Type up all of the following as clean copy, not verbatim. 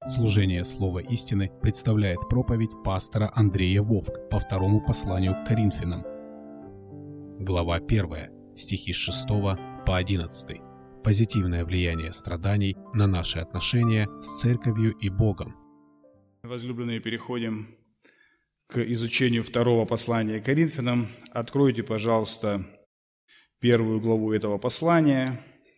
Служение Слова истины представляет проповедь пастора Андрея Вовк по второму посланию к Коринфянам. Глава 1, стихи с 6 по 11. Позитивное влияние страданий на наши отношения с Церковью и Богом. Возлюбленные, переходим к изучению второго послания к Коринфянам. Откройте, пожалуйста, 1 главу этого послания.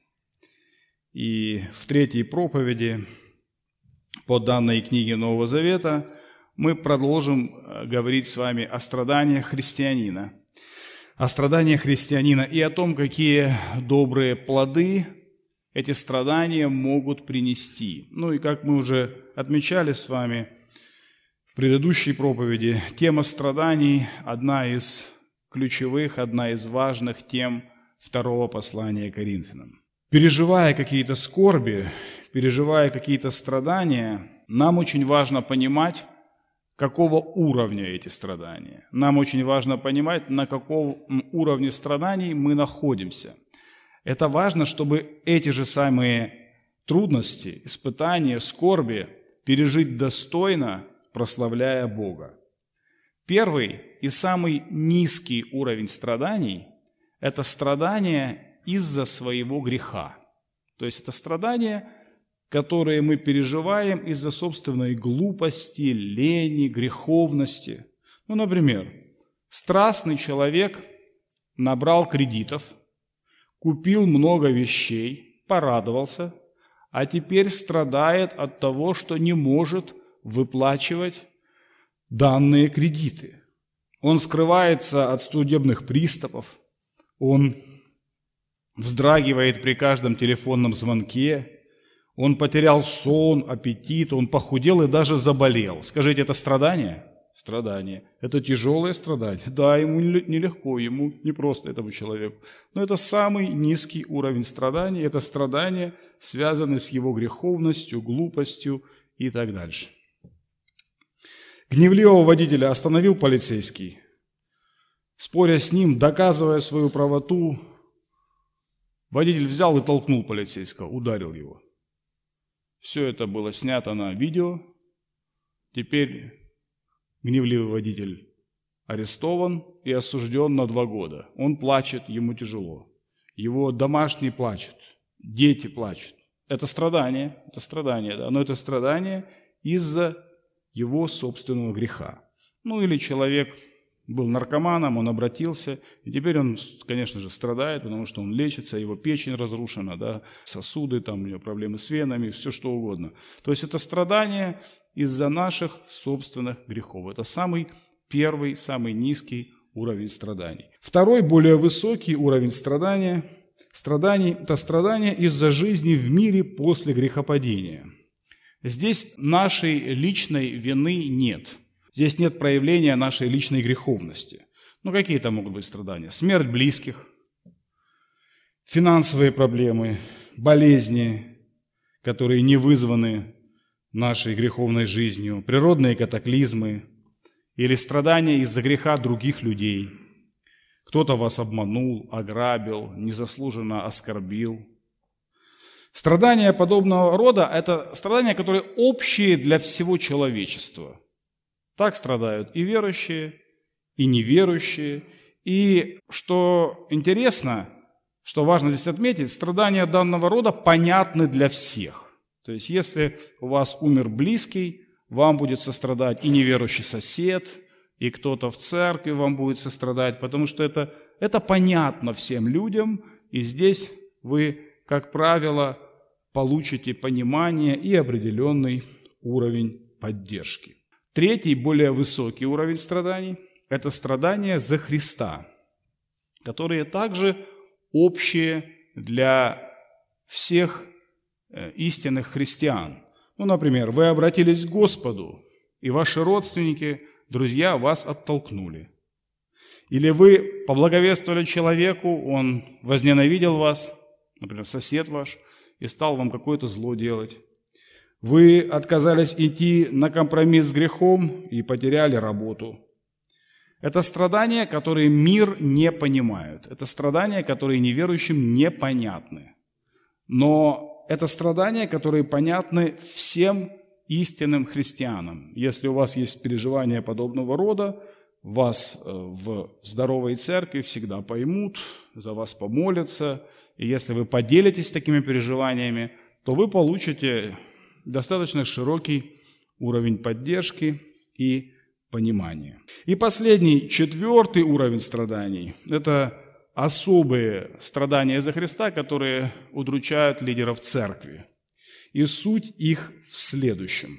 И в третьей проповеди по данной книге Нового Завета мы продолжим говорить с вами о страданиях христианина. О страданиях христианина и о том, какие добрые плоды эти страдания могут принести. Ну и как мы уже отмечали с вами в предыдущей проповеди, тема страданий – одна из ключевых, одна из важных тем второго послания к Коринфянам. Переживая какие-то скорби, переживая какие-то страдания, нам очень важно понимать, какого уровня эти страдания. Нам очень важно понимать, на каком уровне страданий мы находимся. Это важно, чтобы эти же самые трудности, испытания, скорби пережить достойно, прославляя Бога. Первый и самый низкий уровень страданий – это страдания из-за своего греха. То есть это страдания, которые мы переживаем из-за собственной глупости, лени, греховности. Ну, например, страстный человек набрал кредитов, купил много вещей, порадовался, а теперь страдает от того, что не может выплачивать данные кредиты. Он скрывается от судебных приставов, он вздрагивает при каждом телефонном звонке, он потерял сон, аппетит, он похудел и даже заболел. Скажите, это страдание? Страдание. Это тяжелое страдание. Да, ему нелегко, ему непросто этому человеку. Но это самый низкий уровень страданий. Это страдания, связанные с его греховностью, глупостью и так дальше. Гневливого водителя остановил полицейский. Споря с ним, доказывая свою правоту, водитель взял и толкнул полицейского, ударил его. Все это было снято на видео. Теперь гневливый водитель арестован и осужден на 2 года. Он плачет, ему тяжело. Его домашние плачут, дети плачут. Это страдание, да, но это страдание из-за его собственного греха. Ну или человек был наркоманом, он обратился, и теперь он, конечно же, страдает, потому что он лечится, его печень разрушена, да, сосуды, там у него проблемы с венами, все что угодно. То есть это страдание из-за наших собственных грехов. Это самый первый, самый низкий уровень страданий. Второй, более высокий уровень страданий – это страдание из-за жизни в мире после грехопадения. Здесь нашей личной вины нет. Здесь нет проявления нашей личной греховности. Ну, какие там могут быть страдания? Смерть близких, финансовые проблемы, болезни, которые не вызваны нашей греховной жизнью, природные катаклизмы или страдания из-за греха других людей. Кто-то вас обманул, ограбил, незаслуженно оскорбил. Страдания подобного рода – это страдания, которые общие для всего человечества. Так страдают и верующие, и неверующие. И что интересно, что важно здесь отметить, страдания данного рода понятны для всех. То есть, если у вас умер близкий, вам будет сострадать и неверующий сосед, и кто-то в церкви вам будет сострадать, потому что это понятно всем людям, и здесь вы, как правило, получите понимание и определенный уровень поддержки. Третий, более высокий уровень страданий – это страдания за Христа, которые также общие для всех истинных христиан. Ну, например, вы обратились к Господу, и ваши родственники, друзья вас оттолкнули. Или вы поблаговествовали человеку, он возненавидел вас, например, сосед ваш, и стал вам какое-то зло делать. Вы отказались идти на компромисс с грехом и потеряли работу. Это страдания, которые мир не понимает. Это страдания, которые неверующим непонятны. Но это страдания, которые понятны всем истинным христианам. Если у вас есть переживания подобного рода, вас в здоровой церкви всегда поймут, за вас помолятся. И если вы поделитесь такими переживаниями, то вы получите достаточно широкий уровень поддержки и понимания. И последний, 4-й уровень страданий – это особые страдания за Христа, которые удручают лидеров церкви. И суть их в следующем.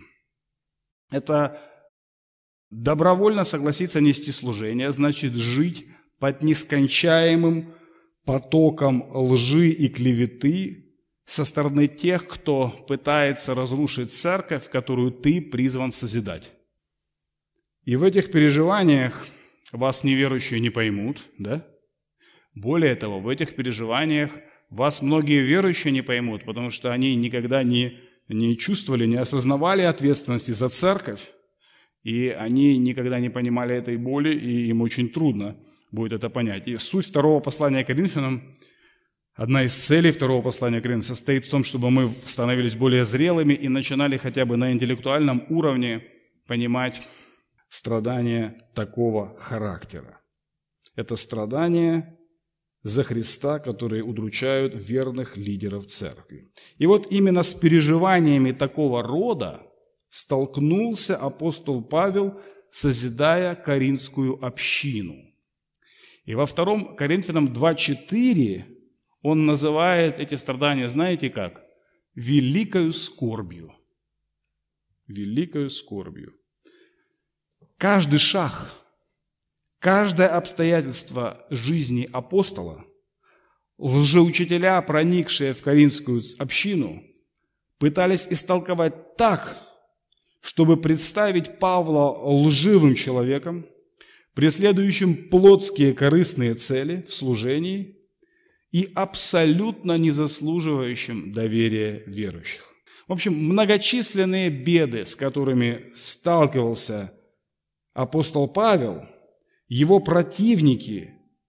Это добровольно согласиться нести служение, значит жить под нескончаемым потоком лжи и клеветы со стороны тех, кто пытается разрушить церковь, которую ты призван созидать. И в этих переживаниях вас неверующие не поймут, да? Более того, в этих переживаниях вас многие верующие не поймут, потому что они никогда не чувствовали, не осознавали ответственности за церковь, и они никогда не понимали этой боли, и им очень трудно будет это понять. И суть 2-го послания к Коринфянам, одна из целей 2-го послания к Коринфянам состоит в том, чтобы мы становились более зрелыми и начинали хотя бы на интеллектуальном уровне понимать страдания такого характера. Это страдания за Христа, которые удручают верных лидеров церкви. И вот именно с переживаниями такого рода столкнулся апостол Павел, созидая Коринфскую общину. И во 2 Коринфянам 2:4 он называет эти страдания, знаете как? Великою скорбью. Великою скорбью. Каждый шаг, каждое обстоятельство жизни апостола, лжеучителя, проникшие в Коринфскую общину, пытались истолковать так, чтобы представить Павла лживым человеком, преследующим плотские корыстные цели в служении и абсолютно не заслуживающим доверия верующих. В общем, многочисленные беды, с которыми сталкивался апостол Павел, его противники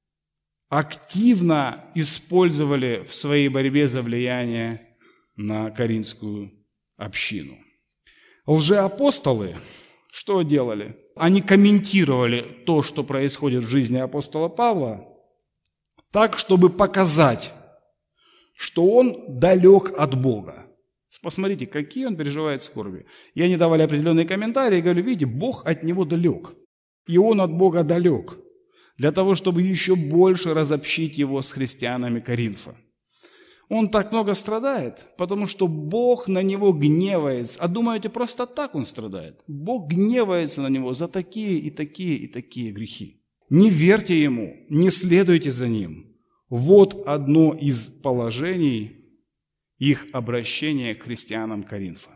активно использовали в своей борьбе за влияние на коринфскую общину. Лжеапостолы что делали? Они комментировали то, что происходит в жизни апостола Павла, так, чтобы показать, что он далек от Бога. Посмотрите, какие он переживает скорби. И они давали определенные комментарии и говорили: видите, Бог от него далек, и он от Бога далек, для того, чтобы еще больше разобщить его с христианами Коринфа. Он так много страдает, потому что Бог на него гневается. А думаете, просто так он страдает? Бог гневается на него за такие и такие и такие грехи. Не верьте ему, не следуйте за ним. Вот одно из положений их обращения к христианам Коринфа.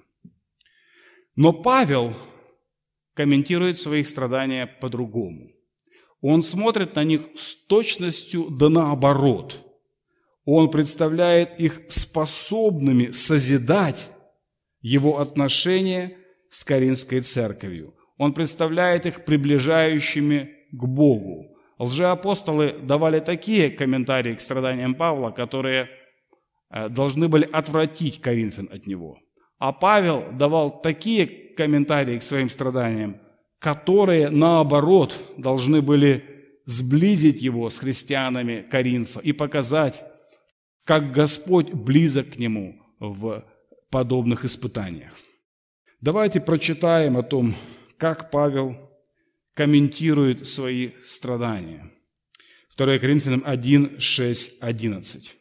Но Павел комментирует свои страдания по-другому. Он смотрит на них с точностью да наоборот. Он представляет их способными созидать его отношения с Коринфской церковью. Он представляет их приближающими к Богу. Лжеапостолы давали такие комментарии к страданиям Павла, которые должны были отвратить коринфян от него. А Павел давал такие комментарии к своим страданиям, которые, наоборот, должны были сблизить его с христианами Коринфа и показать, как Господь близок к нему в подобных испытаниях. Давайте прочитаем о том, как Павел комментирует свои страдания. 2 Коринфянам 1, 6, 11.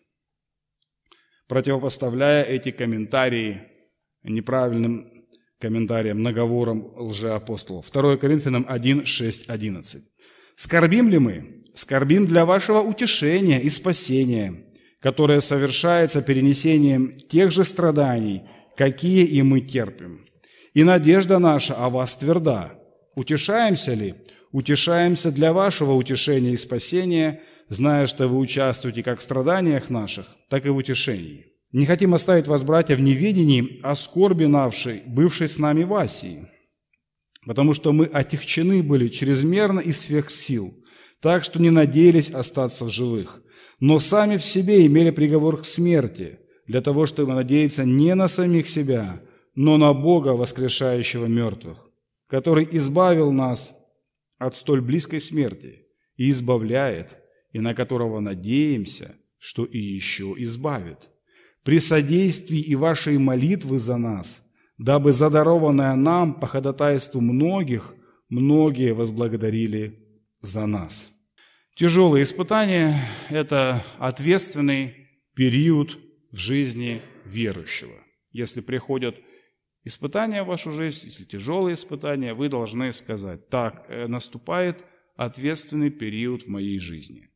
Противопоставляя эти комментарии неправильным комментариям, наговорам лжеапостолов. 2 Коринфянам 1, 6, 11. «Скорбим ли мы? Скорбим для вашего утешения и спасения, которое совершается перенесением тех же страданий, какие и мы терпим. И надежда наша о вас тверда. Утешаемся ли? Утешаемся для вашего утешения и спасения, зная, что вы участвуете как в страданиях наших, так и в утешении. Не хотим оставить вас, братья, в неведении о скорби нашей, бывшей с нами в Асии, потому что мы отягчены были чрезмерно и сверх сил, так что не надеялись остаться в живых, но сами в себе имели приговор к смерти, для того, чтобы надеяться не на самих себя, но на Бога, воскрешающего мертвых, который избавил нас от столь близкой смерти и избавляет, и на которого надеемся, что и еще избавит. При содействии и вашей молитвы за нас, дабы задарованное нам по ходатайству многих, многие возблагодарили за нас». Тяжелые испытания – это ответственный период в жизни верующего. Если приходят испытания в вашу жизнь, если тяжелые испытания, вы должны сказать: так, наступает ответственный период в моей жизни.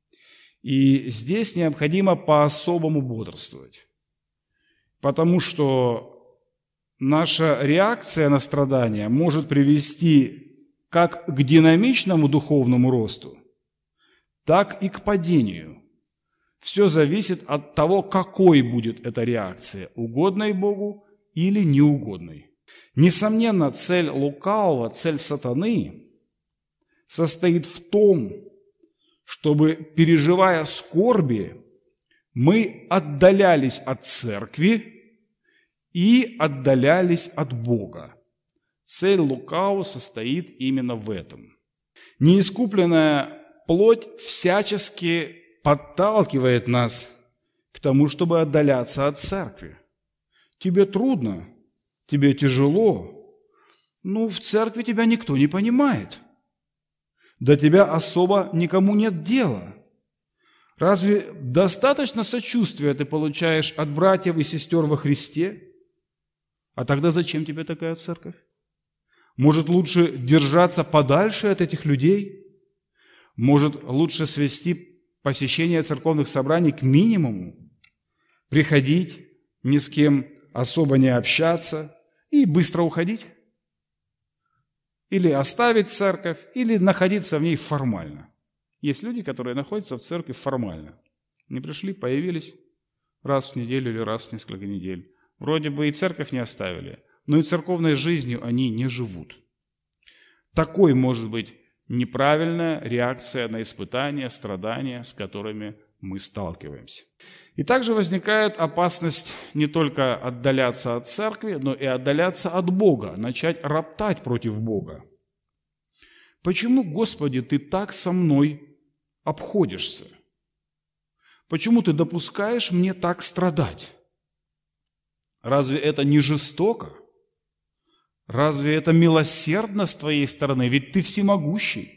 И здесь необходимо по-особому бодрствовать, потому что наша реакция на страдания может привести как к динамичному духовному росту, так и к падению. Все зависит от того, какой будет эта реакция, угодной Богу или неугодной. Несомненно, цель лукавого, цель сатаны состоит в том, чтобы, переживая скорби, мы отдалялись от церкви и отдалялись от Бога. Цель лукавого состоит именно в этом. Неискупленная плоть всячески подталкивает нас к тому, чтобы отдаляться от церкви. Тебе трудно, тебе тяжело, в церкви тебя никто не понимает. До тебя особо никому нет дела. Разве достаточно сочувствия ты получаешь от братьев и сестер во Христе? А тогда зачем тебе такая церковь? Может, лучше держаться подальше от этих людей? Может, лучше свести посещение церковных собраний к минимуму, приходить, ни с кем особо не общаться и быстро уходить? Или оставить церковь, или находиться в ней формально. Есть люди, которые находятся в церкви формально. Не пришли, появились раз в неделю или раз в несколько недель. Вроде бы и церковь не оставили, но и церковной жизнью они не живут. Такой может быть неправильная реакция на испытания, страдания, с которыми мы сталкиваемся. И также возникает опасность не только отдаляться от церкви, но и отдаляться от Бога, начать роптать против Бога. Почему, Господи, Ты так со мной обходишься? Почему Ты допускаешь мне так страдать? Разве это не жестоко? Разве это милосердно с Твоей стороны? Ведь Ты всемогущий.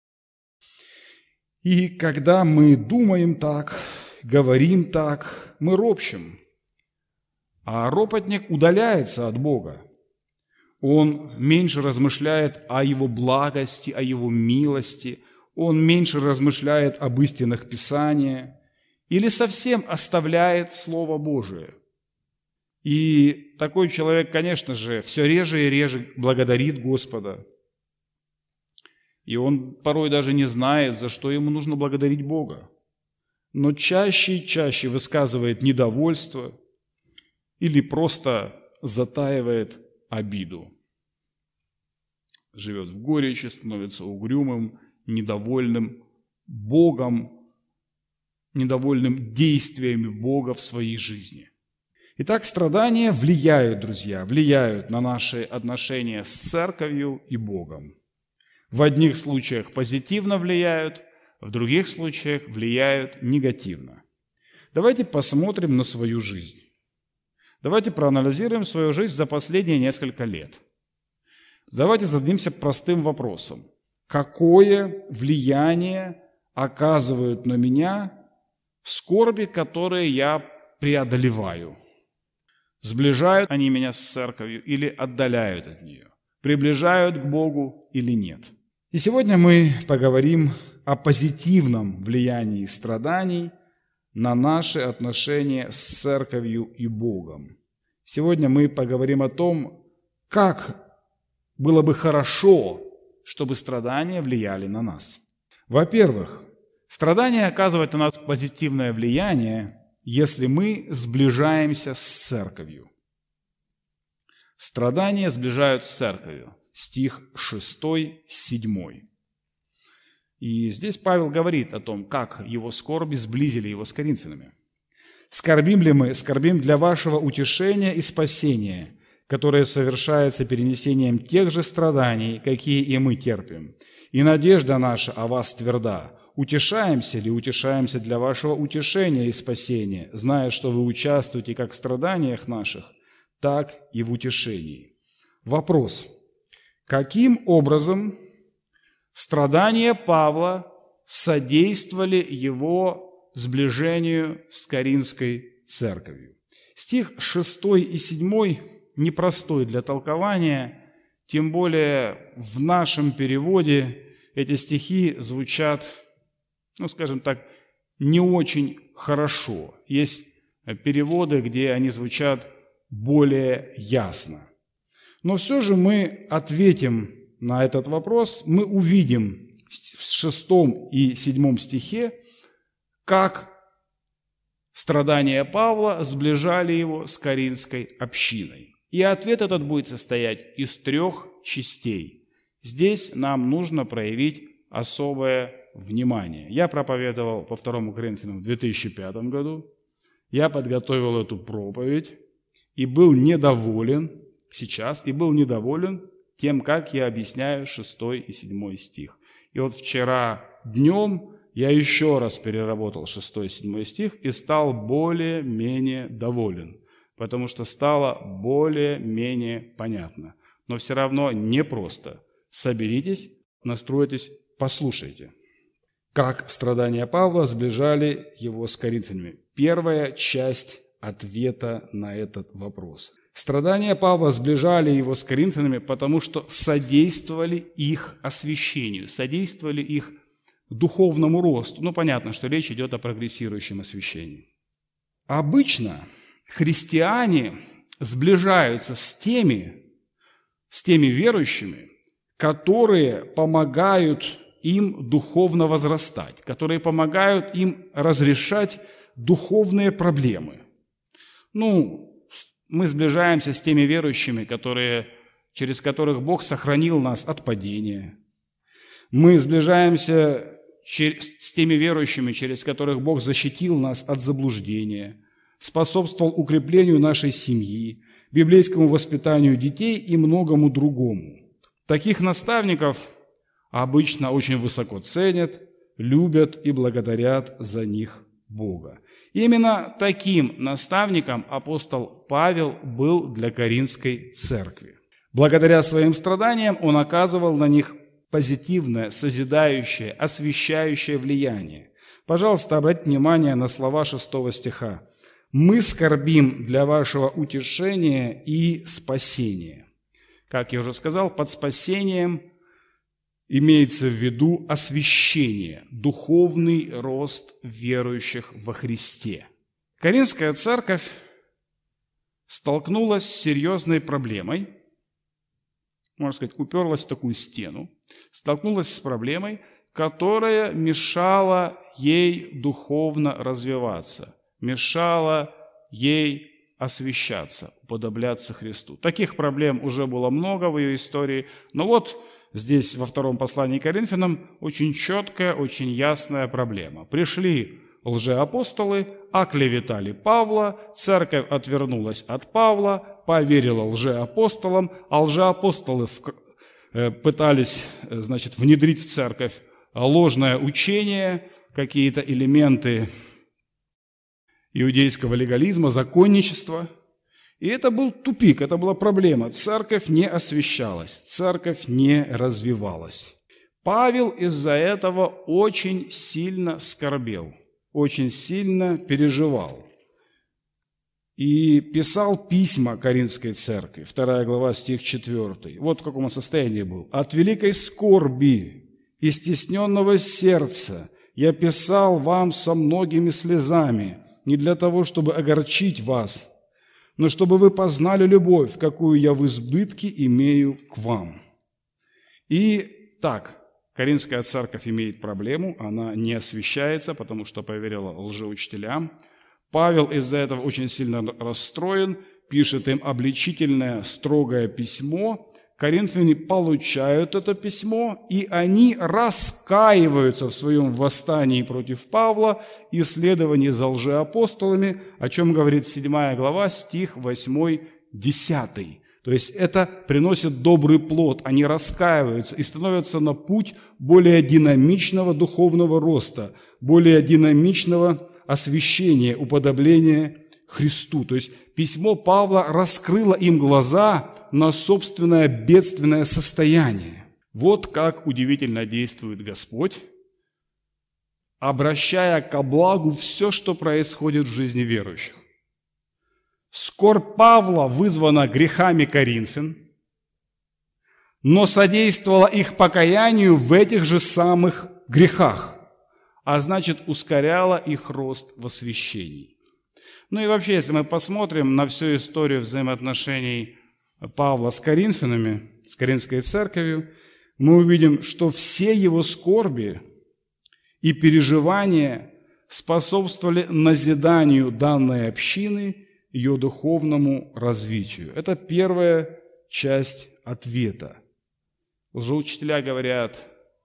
И когда мы думаем так, говорим так, мы ропщем. А ропотник удаляется от Бога. Он меньше размышляет о Его благости, о Его милости. Он меньше размышляет об истинах Писания. Или совсем оставляет Слово Божие. И такой человек, конечно же, все реже и реже благодарит Господа. И он порой даже не знает, за что ему нужно благодарить Бога. Но чаще и чаще высказывает недовольство или просто затаивает обиду. Живет в горечи, становится угрюмым, недовольным Богом, недовольным действиями Бога в своей жизни. Итак, страдания влияют, друзья, влияют на наши отношения с церковью и Богом. В одних случаях позитивно влияют, в других случаях влияют негативно. Давайте посмотрим на свою жизнь. Давайте проанализируем свою жизнь за последние несколько лет. Давайте зададимся простым вопросом. Какое влияние оказывают на меня скорби, которые я преодолеваю? Сближают они меня с церковью или отдаляют от нее? Приближают к Богу или нет? И сегодня мы поговорим о позитивном влиянии страданий на наши отношения с церковью и Богом. Сегодня мы поговорим о том, как было бы хорошо, чтобы страдания влияли на нас. Во-первых, страдания оказывают на нас позитивное влияние, если мы сближаемся с церковью. Страдания сближают с церковью. Стих 6, 7. И здесь Павел говорит о том, как его скорби сблизили его с коринфянами. «Скорбим ли мы? Скорбим для вашего утешения и спасения, которое совершается перенесением тех же страданий, какие и мы терпим. И надежда наша о вас тверда. Утешаемся ли, утешаемся для вашего утешения и спасения, зная, что вы участвуете как в страданиях наших, так и в утешении. Вопрос. Каким образом страдания Павла содействовали его сближению с Коринфской церковью? Стих 6 и 7 непростой для толкования, тем более в нашем переводе эти стихи звучат, скажем так, не очень хорошо. Есть переводы, где они звучат более ясно. Но все же мы ответим на этот вопрос, мы увидим в 6 и 7 стихе, как страдания Павла сближали его с Коринфской общиной. И ответ этот будет состоять из 3 частей. Здесь нам нужно проявить особое внимание. Я проповедовал по 2 Коринфянам в 2005 году. Я подготовил эту проповедь и был недоволен тем, как я объясняю 6 и 7 стих. И вот вчера днем я еще раз переработал 6 и 7 стих и стал более-менее доволен, потому что стало более-менее понятно. Но все равно непросто. Соберитесь, настройтесь, послушайте. Как страдания Павла сближали его с коринфянами? Первая часть ответа на этот вопрос. Страдания Павла сближали его с коринфянами, потому что содействовали их освящению, содействовали их духовному росту. Понятно, что речь идет о прогрессирующем освящении. Обычно христиане сближаются с теми верующими, которые помогают им духовно возрастать, которые помогают им разрешать духовные проблемы. Мы сближаемся с теми верующими, через которых Бог сохранил нас от падения. Мы сближаемся с теми верующими, через которых Бог защитил нас от заблуждения, способствовал укреплению нашей семьи, библейскому воспитанию детей и многому другому. Таких наставников обычно очень высоко ценят, любят и благодарят за них Бога. Именно таким наставником апостол Павел был для Коринфской церкви. Благодаря своим страданиям он оказывал на них позитивное, созидающее, освящающее влияние. Пожалуйста, обратите внимание на слова 6 стиха. «Мы скорбим для вашего утешения и спасения». Как я уже сказал, под спасением имеется в виду освящение, духовный рост верующих во Христе. Коринфская церковь столкнулась с серьезной проблемой, можно сказать, уперлась в такую стену, столкнулась с проблемой, которая мешала ей духовно развиваться, мешала ей освящаться, уподобляться Христу. Таких проблем уже было много в ее истории, но здесь во 2 послании к Коринфянам очень четкая, очень ясная проблема. Пришли лжеапостолы, оклеветали Павла, церковь отвернулась от Павла, поверила лжеапостолам, а лжеапостолы пытались, внедрить в церковь ложное учение, какие-то элементы иудейского легализма, законничества. И это был тупик, это была проблема. Церковь не освящалась, церковь не развивалась. Павел из-за этого очень сильно скорбел, очень сильно переживал. И писал письма Коринфской церкви, 2 глава, стих 4. Вот в каком он состоянии был. «От великой скорби и стесненного сердца я писал вам со многими слезами, не для того, чтобы огорчить вас, но чтобы вы познали любовь, какую я в избытке имею к вам». И так, Коринфская церковь имеет проблему, она не освящается, потому что поверила лжеучителям. Павел из-за этого очень сильно расстроен, пишет им обличительное, строгое письмо. Коринфяне получают это письмо, и они раскаиваются в своем восстании против Павла и следовании за лжеапостолами, о чем говорит 7 глава, стих 8-10. То есть это приносит добрый плод, они раскаиваются и становятся на путь более динамичного духовного роста, более динамичного освящения, уподобления Христу. То есть письмо Павла раскрыло им глаза на собственное бедственное состояние. Вот как удивительно действует Господь, обращая ко благу все, что происходит в жизни верующих. Скорбь Павла вызвана грехами Коринфян, но содействовала их покаянию в этих же самых грехах, а значит, ускоряла их рост в освящении. Ну и вообще, если мы посмотрим на всю историю взаимоотношений Павла с Коринфянами, с Коринфской церковью, мы увидим, что все его скорби и переживания способствовали назиданию данной общины, ее духовному развитию. Это первая часть ответа. Лжеучителя говорят,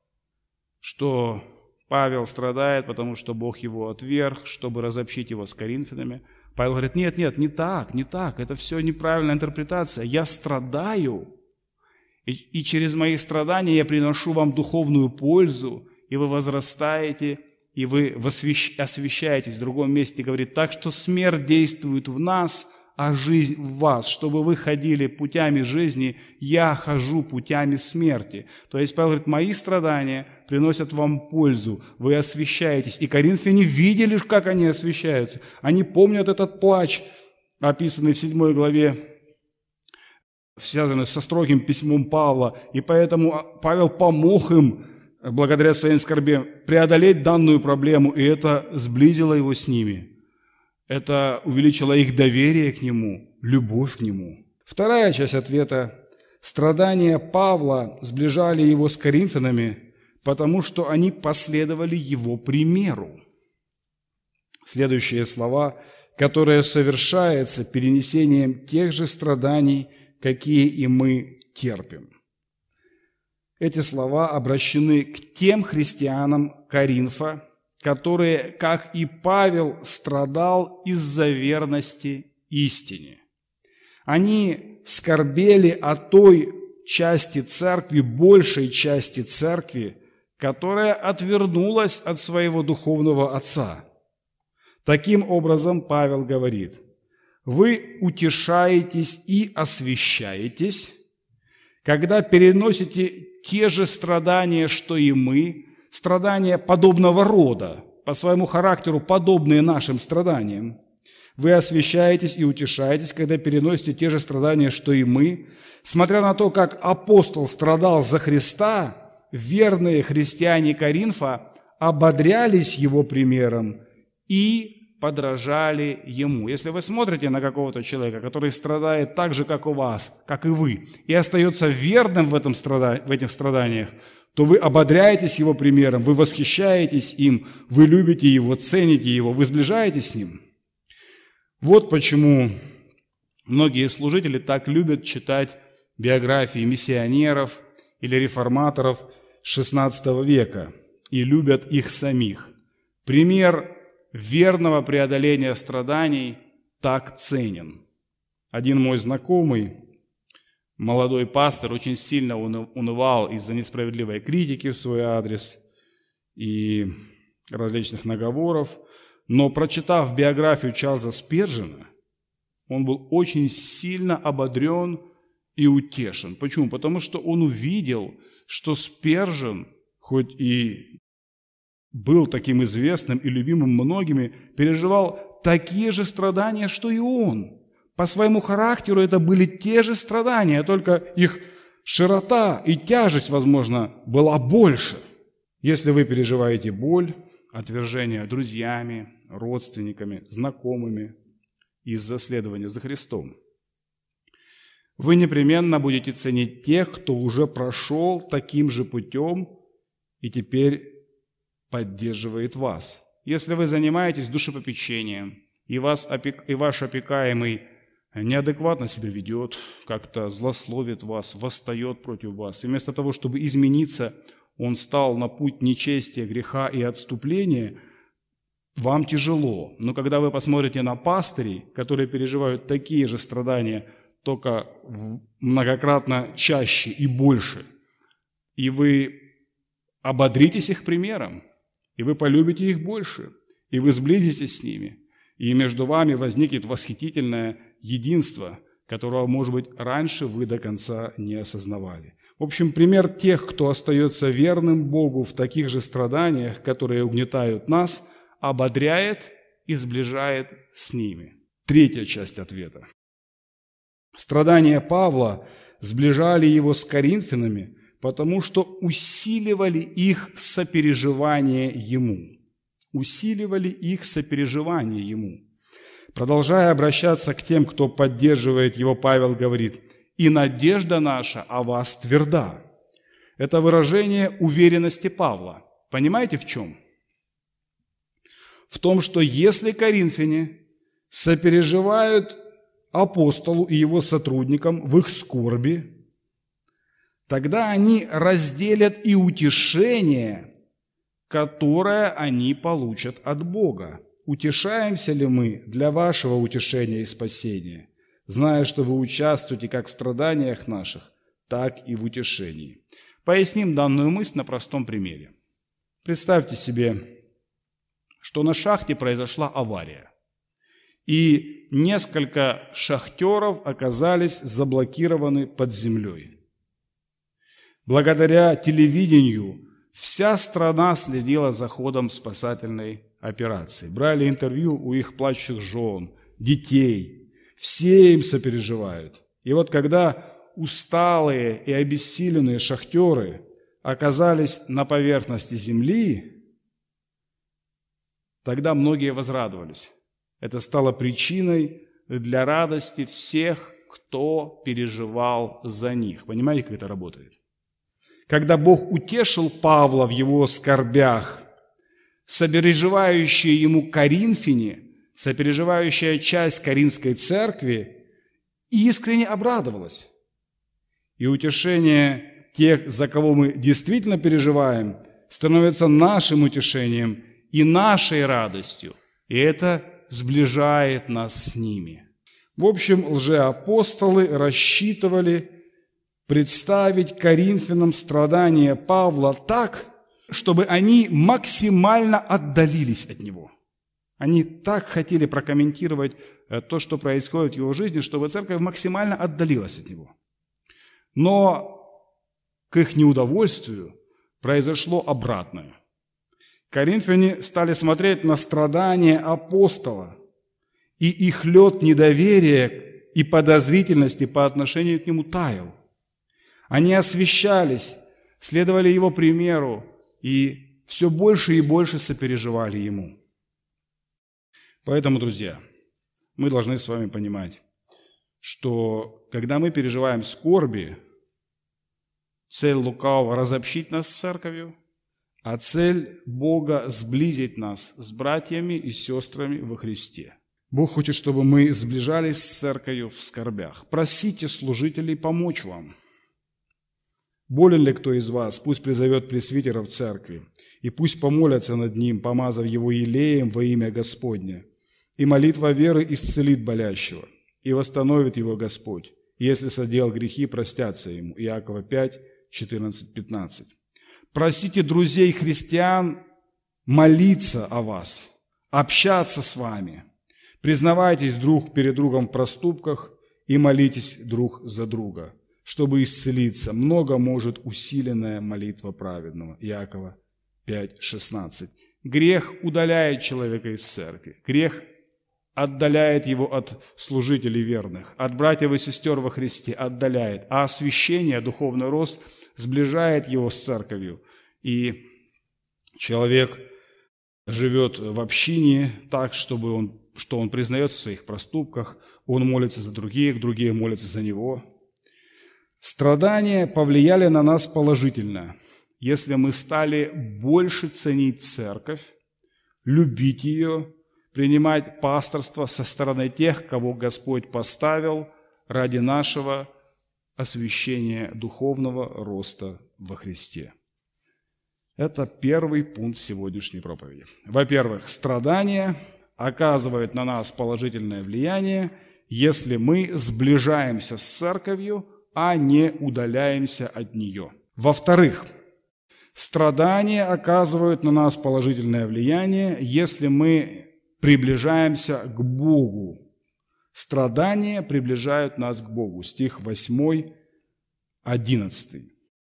что Павел страдает, потому что Бог его отверг, чтобы разобщить его с коринфянами. Павел говорит, нет, не так, это все неправильная интерпретация. Я страдаю, и через мои страдания я приношу вам духовную пользу, и вы возрастаете, и вы освящаетесь. В другом месте говорит, так что смерть действует в нас, а жизнь в вас. Чтобы вы ходили путями жизни, я хожу путями смерти. То есть Павел говорит, мои страдания приносят вам пользу, вы освящаетесь. И коринфяне видели, как они освящаются. Они помнят этот плач, описанный в 7 главе, связанный со строгим письмом Павла. И поэтому Павел помог им, благодаря своим скорбям, преодолеть данную проблему, и это сблизило его с ними. Это увеличило их доверие к нему, любовь к нему. Вторая часть ответа. Страдания Павла сближали его с коринфянами, потому что они последовали его примеру. Следующие слова, которые совершаются перенесением тех же страданий, какие и мы терпим. Эти слова обращены к тем христианам Коринфа, которые, как и Павел, страдал из-за верности истине. Они скорбели о той части церкви, большей части церкви, которая отвернулась от своего духовного отца. Таким образом, Павел говорит, вы утешаетесь и освящаетесь, когда переносите те же страдания, что и мы, страдания подобного рода, по своему характеру подобные нашим страданиям. Вы освящаетесь и утешаетесь, когда переносите те же страдания, что и мы. Смотря на то, как апостол страдал за Христа, верные христиане Коринфа ободрялись его примером и подражали ему. Если вы смотрите на какого-то человека, который страдает так же, как у вас, как и вы, и остается верным в этих страданиях, то вы ободряетесь его примером, вы восхищаетесь им, вы любите его, цените его, вы сближаетесь с ним. Вот почему многие служители так любят читать биографии миссионеров или реформаторов XVI века и любят их самих. Пример верного преодоления страданий так ценен. Один мой знакомый, молодой пастор, очень сильно унывал из-за несправедливой критики в свой адрес и различных наговоров, но, прочитав биографию Чарльза Спержена, он был очень сильно ободрен и утешен. Почему? Потому что он увидел, что Спержен, хоть и был таким известным и любимым многими, переживал такие же страдания, что и он. По своему характеру это были те же страдания, только их широта и тяжесть, возможно, была больше. Если вы переживаете боль, отвержение друзьями, родственниками, знакомыми из-за следования за Христом, вы непременно будете ценить тех, кто уже прошел таким же путем и теперь поддерживает вас. Если вы занимаетесь душепопечением, и ваш опекаемый неадекватно себя ведет, как-то злословит вас, восстает против вас, и вместо того, чтобы измениться, он стал на путь нечестия, греха и отступления, вам тяжело. Но когда вы посмотрите на пастырей, которые переживают такие же страдания, только многократно чаще и больше. И вы ободритесь их примером, и вы полюбите их больше, и вы сблизитесь с ними, и между вами возникнет восхитительное единство, которого, может быть, раньше вы до конца не осознавали. В общем, пример тех, кто остается верным Богу в таких же страданиях, которые угнетают нас, ободряет и сближает с ними. Третья часть ответа. Страдания Павла сближали его с коринфянами, потому что усиливали их сопереживание ему. Усиливали их сопереживание ему. Продолжая обращаться к тем, кто поддерживает его, Павел говорит: «И надежда наша о вас тверда». Это выражение уверенности Павла. Понимаете, в чем? В том, что если коринфяне сопереживают апостолу и его сотрудникам в их скорби, тогда они разделят и утешение, которое они получат от Бога. Утешаемся ли мы для вашего утешения и спасения, зная, что вы участвуете как в страданиях наших, так и в утешении? Поясним данную мысль на простом примере. Представьте себе, что на шахте произошла авария, и несколько шахтеров оказались заблокированы под землей. Благодаря телевидению вся страна следила за ходом спасательной операции. Брали интервью у их плачущих жен, детей. Все им сопереживают. И вот когда усталые и обессиленные шахтеры оказались на поверхности земли, тогда многие возрадовались. Это стало причиной для радости всех, кто переживал за них. Понимаете, как это работает? Когда Бог утешил Павла в его скорбях, сопереживающие ему коринфяне, сопереживающая часть Коринфской церкви искренне обрадовалась. И утешение тех, за кого мы действительно переживаем, становится нашим утешением и нашей радостью. И это сближает нас с ними. В общем, лжеапостолы рассчитывали представить коринфянам страдания Павла так, чтобы они максимально отдалились от него. Они так хотели прокомментировать то, что происходит в его жизни, чтобы церковь максимально отдалилась от него. Но к их неудовольствию произошло обратное. Коринфяне стали смотреть на страдания апостола, и их лед недоверия и подозрительности по отношению к нему таял. Они освящались, следовали его примеру и все больше и больше сопереживали ему. Поэтому, друзья, мы должны с вами понимать, что когда мы переживаем скорби, цель лукавого – разобщить нас с церковью, а цель Бога – сблизить нас с братьями и сестрами во Христе. Бог хочет, чтобы мы сближались с церковью в скорбях. Просите служителей помочь вам. Болен ли кто из вас, пусть призовет пресвитера в церкви, и пусть помолятся над ним, помазав его елеем во имя Господне. И молитва веры исцелит болящего, и восстановит его Господь. Если соделал грехи, простятся ему. Иакова 5, 14, 15. Просите друзей христиан молиться о вас, общаться с вами. Признавайтесь друг перед другом в проступках и молитесь друг за друга, чтобы исцелиться. Много может усиленная молитва праведного. Иакова 5, 16. Грех удаляет человека из церкви. Грех отдаляет его от служителей верных, от братьев и сестер во Христе отдаляет. А освящение, духовный рост сближает его с церковью. И человек живет в общине так, что он признается в своих проступках, он молится за других, другие молятся за него. Страдания повлияли на нас положительно, если мы стали больше ценить церковь, любить ее, принимать пасторство со стороны тех, кого Господь поставил ради нашего освящения духовного роста во Христе. Это первый пункт сегодняшней проповеди. Во-первых, страдания оказывают на нас положительное влияние, если мы сближаемся с церковью, а не удаляемся от нее. Во-вторых, страдания оказывают на нас положительное влияние, если мы приближаемся к Богу. Страдания приближают нас к Богу. Стих 8, 11.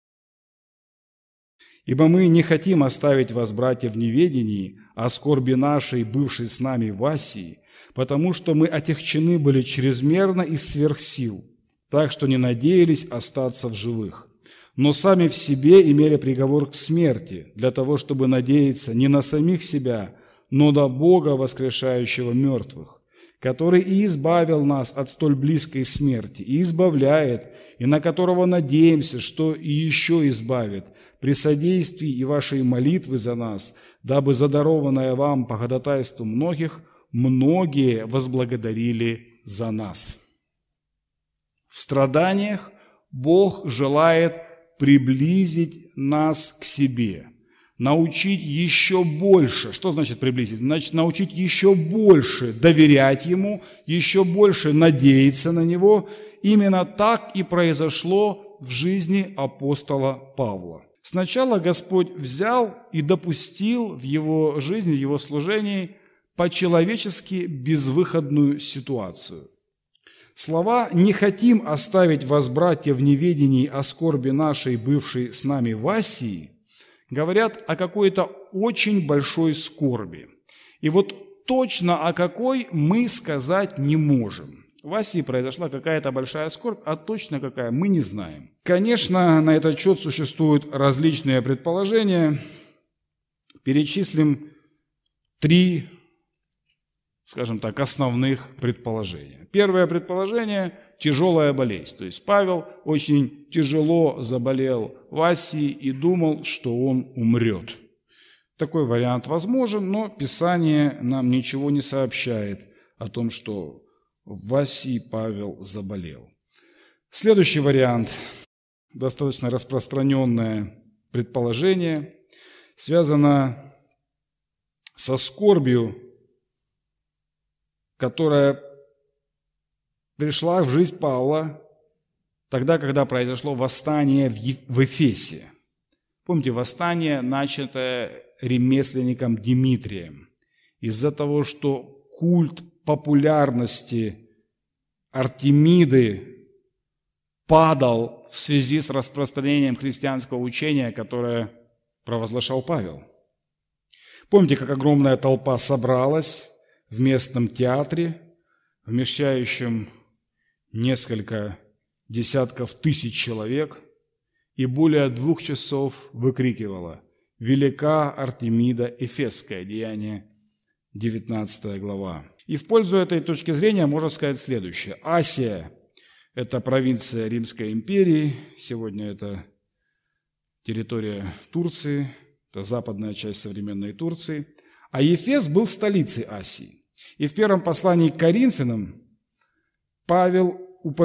«Ибо мы не хотим оставить вас, братья, в неведении о скорби нашей, бывшей с нами в Асии, потому что мы отягчены были чрезмерно и сверх сил, так что не надеялись остаться в живых. Но сами в себе имели приговор к смерти, для того, чтобы надеяться не на самих себя, но на Бога, воскрешающего мертвых, который и избавил нас от столь близкой смерти, и избавляет, и на которого надеемся, что и еще избавит, при содействии и вашей молитвы за нас, дабы задарованное вам по ходатайству многих, многие возблагодарили за нас». В страданиях Бог желает приблизить нас к себе, научить еще больше. Что значит приблизить? Значит, научить еще больше доверять Ему, еще больше надеяться на Него. Именно так и произошло в жизни апостола Павла. Сначала Господь взял и допустил в его жизни, в его служении по-человечески безвыходную ситуацию. Слова «не хотим оставить вас, братья, в неведении о скорби нашей, бывшей с нами в Асии» говорят о какой-то очень большой скорби. И вот точно о какой мы сказать не можем. В Асии произошла какая-то большая скорбь, а точно какая мы не знаем. Конечно, на этот счет существуют различные предположения. Перечислим 3, скажем так, основных предположения. Первое предположение – тяжелая болезнь. То есть Павел очень тяжело заболел в Асии и думал, что он умрет. Такой вариант возможен, но Писание нам ничего не сообщает о том, что в Асии Павел заболел. Следующий вариант, достаточно распространенное предположение, связано со скорбью, которая пришла в жизнь Павла тогда, когда произошло восстание в Эфесе. Помните, восстание, начатое ремесленником Димитрием. Из-за того, что культ популярности Артемиды падал в связи с распространением христианского учения, которое провозглашал Павел. Помните, как огромная толпа собралась в местном театре, вмещающем несколько десятков тысяч человек, и более 2 часов выкрикивала «Велика Артемида Эфесская», Деяния 19 глава. И в пользу этой точки зрения можно сказать следующее. Асия – это провинция Римской империи, сегодня это территория Турции, это западная часть современной Турции, а Ефес был столицей Асии. И в первом послании к Коринфянам Павел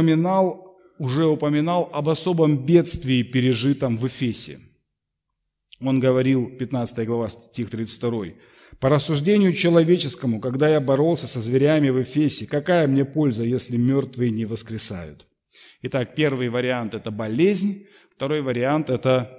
уже упоминал об особом бедствии, пережитом в Эфесе. Он говорил, 15 глава, стих 32, «По рассуждению человеческому, когда я боролся со зверями в Эфесе, какая мне польза, если мертвые не воскресают?» Итак, первый вариант – это болезнь, второй вариант – это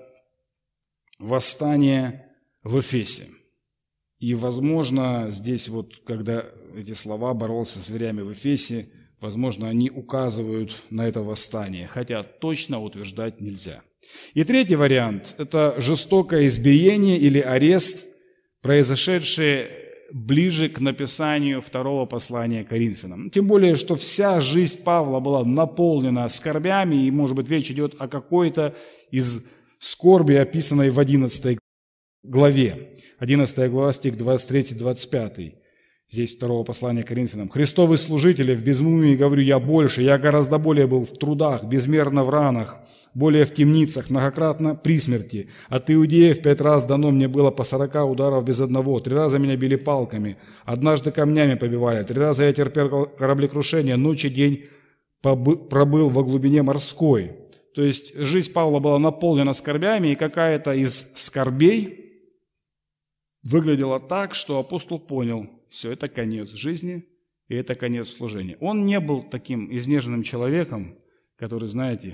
восстание в Эфесе. И, возможно, здесь вот, когда эти слова «боролся со зверями в Эфесе», возможно, они указывают на это восстание, хотя точно утверждать нельзя. И третий вариант – это жестокое избиение или арест, произошедшее ближе к написанию второго послания Коринфянам. Тем более, что вся жизнь Павла была наполнена скорбями, и, может быть, речь идет о какой-то из скорби, описанной в 11 главе. 11 глава, стих 23-25. Здесь второго послания Коринфянам. «Христовы служители, в безмумии говорю я больше, я гораздо более был в трудах, безмерно в ранах, более в темницах, многократно при смерти. От иудеев 5 раз дано мне было по 40 ударов без одного, 3 раза меня били палками, однажды камнями побивали, 3 раза я терпел кораблекрушение, ночь и день пробыл во глубине морской». То есть жизнь Павла была наполнена скорбями, и какая-то из скорбей выглядела так, что апостол понял, все, это конец жизни, и это конец служения. Он не был таким изнеженным человеком, который, знаете,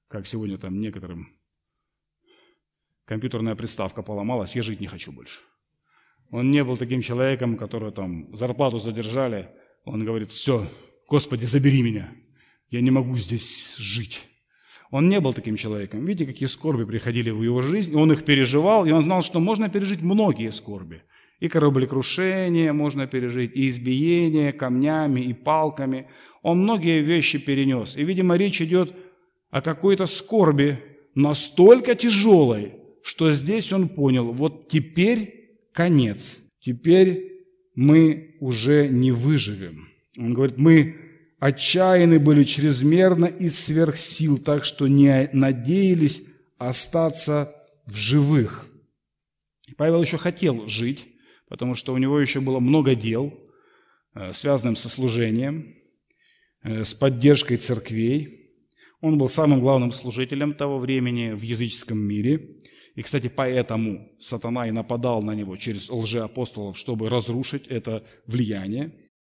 как сегодня там некоторым компьютерная приставка поломалась, я жить не хочу больше. Он не был таким человеком, которого там зарплату задержали. Он говорит: все, Господи, забери меня, я не могу здесь жить. Он не был таким человеком. Видите, какие скорби приходили в его жизнь, он их переживал, и он знал, что можно пережить многие скорби. И кораблекрушение можно пережить, и избиение камнями, и палками. Он многие вещи перенес. И, видимо, речь идет о какой-то скорби настолько тяжелой, что здесь он понял: вот теперь конец, теперь мы уже не выживем. Он говорит: мы отчаяны были чрезмерно и сверх сил, так что не надеялись остаться в живых. Павел еще хотел жить, потому что у него еще было много дел, связанных со служением, с поддержкой церквей. Он был самым главным служителем того времени в языческом мире. И, кстати, поэтому сатана и нападал на него через лжеапостолов, чтобы разрушить это влияние.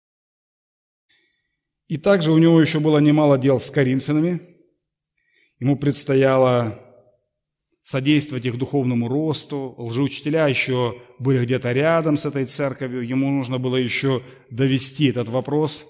И также у него еще было немало дел с коринфянами. Ему предстояло содействовать их духовному росту. Лжеучителя еще были где-то рядом с этой церковью. Ему нужно было еще довести этот вопрос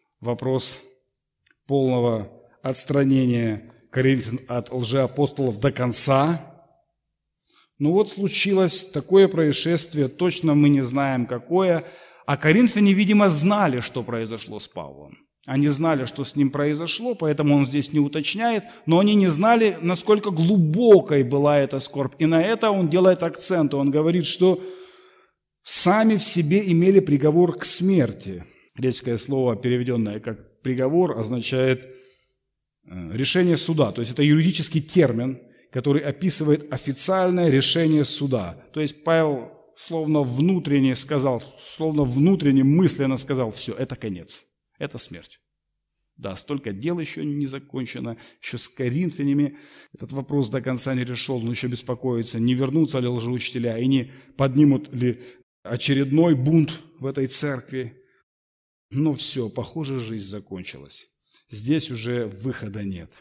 полного отстранения коринфян от лжеапостолов до конца. Но вот случилось такое происшествие, точно мы не знаем какое, а коринфяне, видимо, знали, что произошло с Павлом. Они знали, что с ним произошло, поэтому он здесь не уточняет, но они не знали, насколько глубокой была эта скорбь. И на это он делает акцент. Он говорит, что сами в себе имели приговор к смерти. Греческое слово, переведенное как приговор, означает решение суда. То есть это юридический термин, который описывает официальное решение суда. То есть Павел словно внутренне мысленно сказал: все, это конец. Это смерть. Да, столько дел еще не закончено, еще с коринфянами этот вопрос до конца не решен, он еще беспокоится, не вернутся ли лжеучителя и не поднимут ли очередной бунт в этой церкви. Но все, похоже, жизнь закончилась. Здесь уже выхода нет.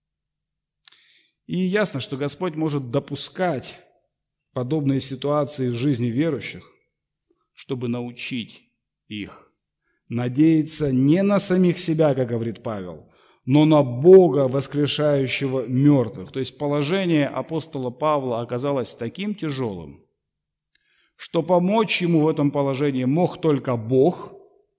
И ясно, что Господь может допускать подобные ситуации в жизни верующих, чтобы научить их надеяться не на самих себя, как говорит Павел, но на Бога, воскрешающего мертвых. То есть положение апостола Павла оказалось таким тяжелым, что помочь ему в этом положении мог только Бог,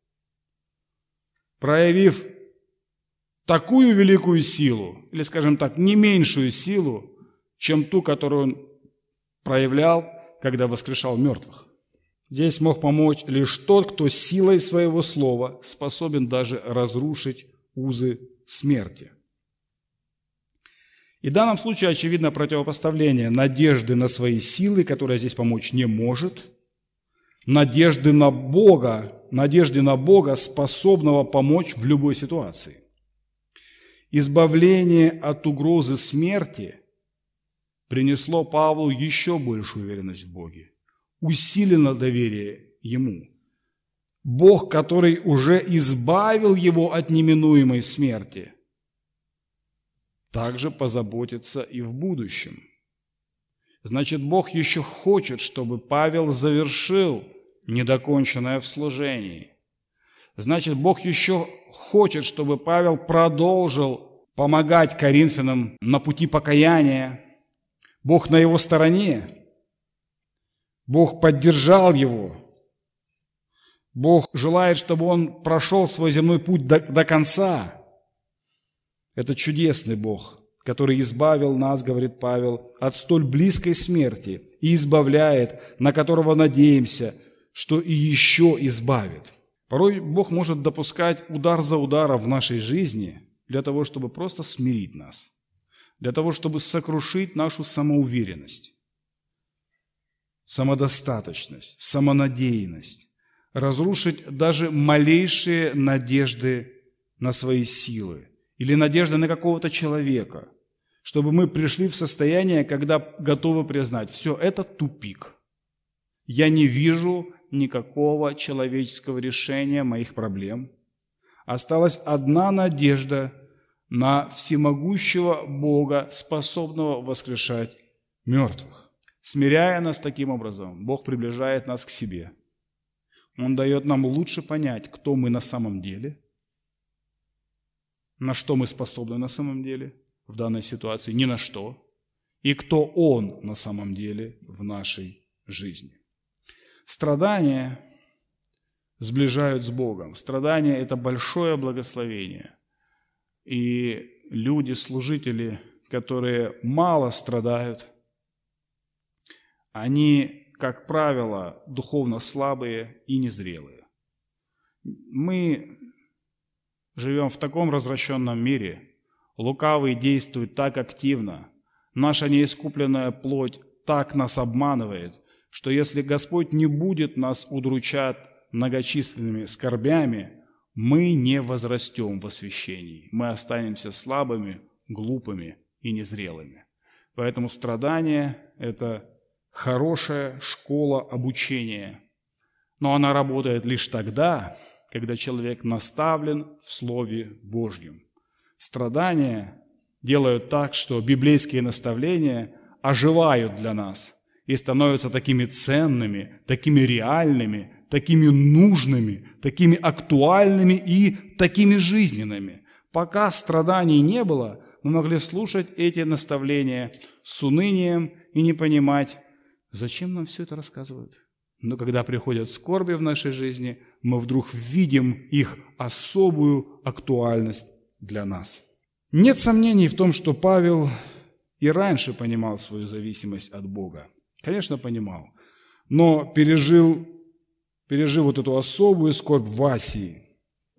проявив такую великую силу, или, скажем так, не меньшую силу, чем ту, которую он проявлял, когда воскрешал мертвых. Здесь мог помочь лишь тот, кто силой своего слова способен даже разрушить узы смерти. И в данном случае очевидно противопоставление надежды на свои силы, которая здесь помочь не может, надежды на Бога, способного помочь в любой ситуации. Избавление от угрозы смерти принесло Павлу еще большую уверенность в Боге. Усилено доверие Ему. Бог, который уже избавил его от неминуемой смерти, также позаботится и в будущем. Значит, Бог еще хочет, чтобы Павел завершил недоконченное в служении. Значит, Бог еще хочет, чтобы Павел продолжил помогать коринфянам на пути покаяния. Бог на его стороне. Бог поддержал его. Бог желает, чтобы он прошел свой земной путь до конца. Это чудесный Бог, который избавил нас, говорит Павел, от столь близкой смерти и избавляет, на которого надеемся, что и еще избавит. Порой Бог может допускать удар за ударом в нашей жизни для того, чтобы просто смирить нас, для того, чтобы сокрушить нашу самоуверенность, самодостаточность, самонадеянность, разрушить даже малейшие надежды на свои силы или надежды на какого-то человека, чтобы мы пришли в состояние, когда готовы признать: все, это тупик. Я не вижу никакого человеческого решения моих проблем. Осталась одна надежда на всемогущего Бога, способного воскрешать мертвых. Смиряя нас таким образом, Бог приближает нас к себе. Он дает нам лучше понять, кто мы на самом деле, на что мы способны на самом деле в данной ситуации, ни на что, и кто Он на самом деле в нашей жизни. Страдания сближают с Богом. Страдания – это большое благословение. И люди, служители, которые мало страдают, они, как правило, духовно слабые и незрелые. Мы живем в таком развращенном мире, лукавый действует так активно, наша неискупленная плоть так нас обманывает, что если Господь не будет нас удручать многочисленными скорбями, мы не возрастем в освящении, мы останемся слабыми, глупыми и незрелыми. Поэтому страдание – это хорошая школа обучения, но она работает лишь тогда, когда человек наставлен в Слове Божьем. Страдания делают так, что библейские наставления оживают для нас и становятся такими ценными, такими реальными, такими нужными, такими актуальными и такими жизненными. Пока страданий не было, мы могли слушать эти наставления с унынием и не понимать, зачем нам все это рассказывают. Но когда приходят скорби в нашей жизни, мы вдруг видим их особую актуальность для нас. Нет сомнений в том, что Павел и раньше понимал свою зависимость от Бога. Конечно, понимал, но пережив вот эту особую скорбь в Асии,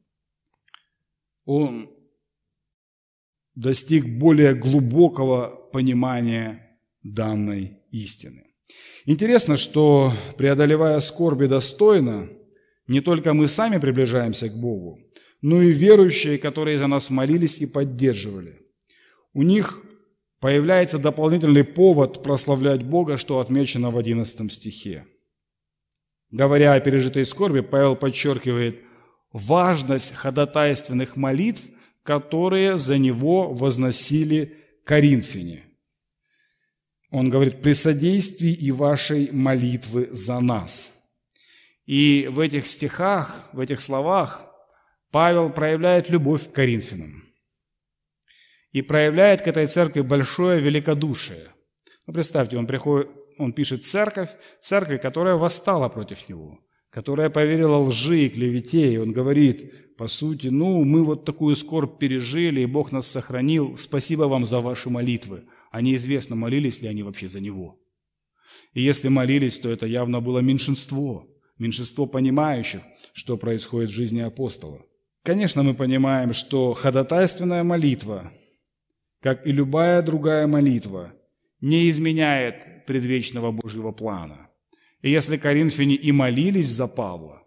он достиг более глубокого понимания данной истины. Интересно, что, преодолевая скорби достойно, не только мы сами приближаемся к Богу, но и верующие, которые за нас молились и поддерживали. У них появляется дополнительный повод прославлять Бога, что отмечено в 11 стихе. Говоря о пережитой скорби, Павел подчеркивает важность ходатайственных молитв, которые за него возносили коринфяне. Он говорит, при содействии и вашей молитвы за нас. И в этих стихах, в этих словах Павел проявляет любовь к коринфянам и проявляет к этой церкви большое великодушие. Представьте, он пишет церковь, которая восстала против него, которая поверила лжи и клевете, и он говорит, по сути, мы вот такую скорбь пережили, и Бог нас сохранил, спасибо вам за ваши молитвы. А неизвестно, молились ли они вообще за него. И если молились, то это явно было меньшинство понимающих, что происходит в жизни апостола. Конечно, мы понимаем, что ходатайственная молитва, как и любая другая молитва, не изменяет предвечного Божьего плана. И если коринфяне и молились за Павла,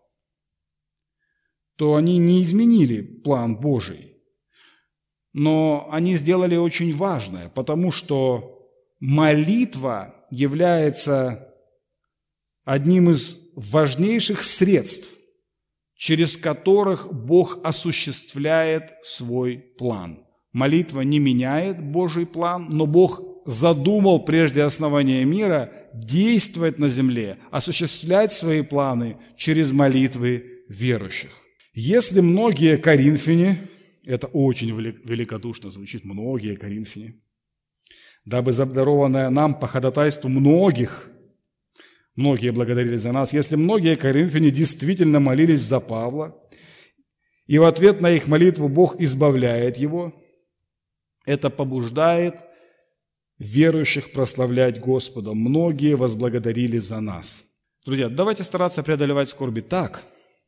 то они не изменили план Божий. Но они сделали очень важное, потому что молитва является одним из важнейших средств, через которых Бог осуществляет свой план. Молитва не меняет Божий план, но Бог задумал прежде основания мира действовать на земле, осуществлять свои планы через молитвы верующих. Если многие коринфяне, это очень великодушно звучит, многие коринфяне, дабы дарованное нам по ходатайству многих, многие благодарили за нас, если многие коринфяне действительно молились за Павла, и в ответ на их молитву Бог избавляет его, это побуждает верующих прославлять Господа. Многие возблагодарили за нас. Друзья, давайте стараться преодолевать скорби так,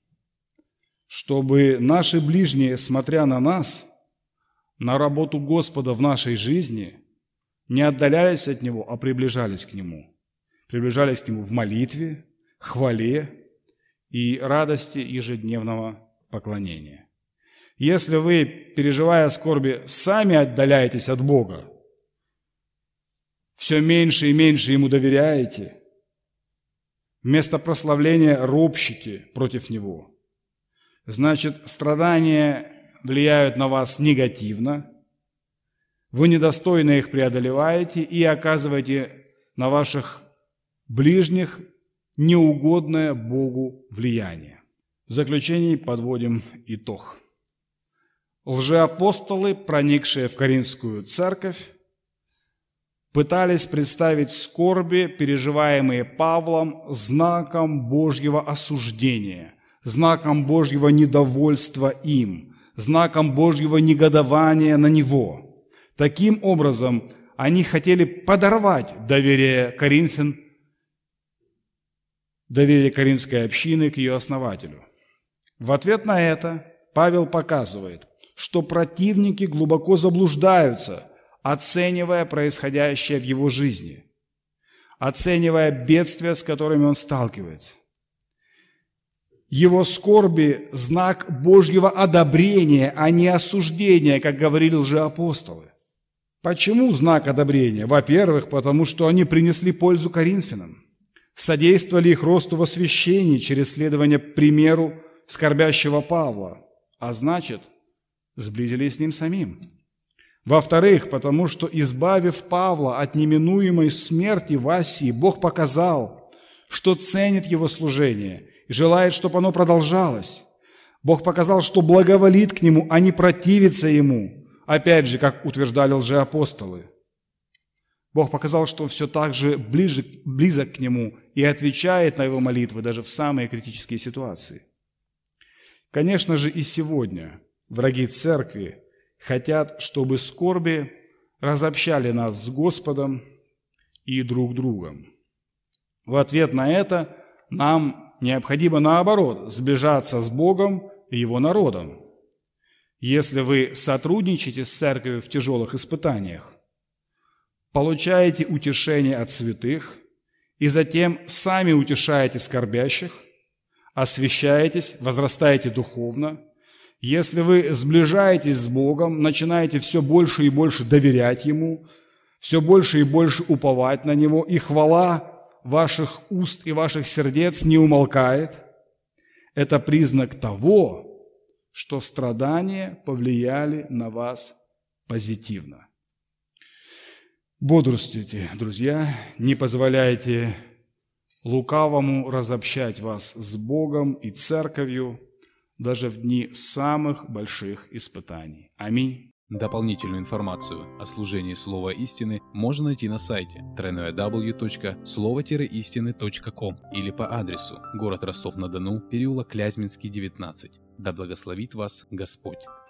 чтобы наши ближние, смотря на нас, на работу Господа в нашей жизни, не отдалялись от Него, а приближались к Нему. Приближались к Нему в молитве, хвале и радости ежедневного поклонения. Если вы, переживая скорби, сами отдаляетесь от Бога, все меньше и меньше Ему доверяете, вместо прославления ропщите против Него, значит, страдания влияют на вас негативно, Вы недостойно их преодолеваете и оказываете на ваших ближних неугодное Богу влияние. В заключении подводим итог. Лжеапостолы, проникшие в Коринфскую церковь, пытались представить скорби, переживаемые Павлом, знаком Божьего осуждения, знаком Божьего недовольства им, знаком Божьего негодования на него. Таким образом, они хотели подорвать доверие коринфян, доверие коринфской общины к ее основателю. В ответ на это Павел показывает, что противники глубоко заблуждаются, оценивая происходящее в его жизни, оценивая бедствия, с которыми он сталкивается. Его скорби – знак Божьего одобрения, а не осуждения, как говорили лжеапостолы. Почему знак одобрения? Во-первых, потому что они принесли пользу коринфянам, содействовали их росту в освящении через следование примеру скорбящего Павла, а значит, сблизились с ним самим. Во-вторых, потому что, избавив Павла от неминуемой смерти в Асии, Бог показал, что ценит его служение и желает, чтобы оно продолжалось. Бог показал, что благоволит к нему, а не противится ему, опять же, как утверждали лжеапостолы. Бог показал, что все так же близок к нему и отвечает на его молитвы даже в самые критические ситуации. Конечно же, и сегодня враги церкви хотят, чтобы скорби разобщали нас с Господом и друг другом. В ответ на это нам необходимо, наоборот, сближаться с Богом и Его народом. Если вы сотрудничаете с церковью в тяжелых испытаниях, получаете утешение от святых и затем сами утешаете скорбящих, освящаетесь, возрастаете духовно, если вы сближаетесь с Богом, начинаете все больше и больше доверять Ему, все больше и больше уповать на Него, и хвала ваших уст и ваших сердец не умолкает, это признак того, что страдания повлияли на вас позитивно. Бодрствуйте, друзья, не позволяйте лукавому разобщать вас с Богом и церковью, даже в дни самых больших испытаний. Аминь. Дополнительную информацию о служении Слова Истины можно найти на сайте www.slovo-истины.com или по адресу город Ростов-на-Дону, переулок Клязьминский, 19. Да благословит вас Господь!